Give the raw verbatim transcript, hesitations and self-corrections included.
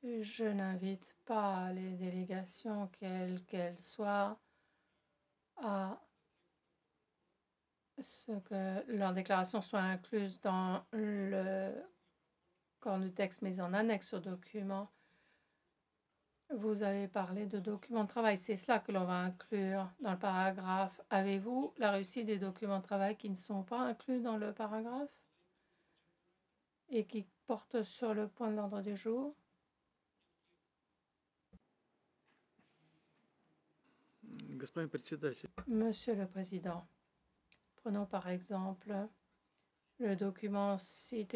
Je n'invite pas les délégations, quelles qu'elles soient, à ce que leurs déclarations soient incluses dans le corps du texte, mais en annexe au document. Vous avez parlé de documents de travail, c'est cela que l'on va inclure dans le paragraphe. Avez-vous la réussite des documents de travail qui ne sont pas inclus dans le paragraphe et qui portent sur le point de l'ordre du jour? Monsieur le Président, prenons par exemple le document cité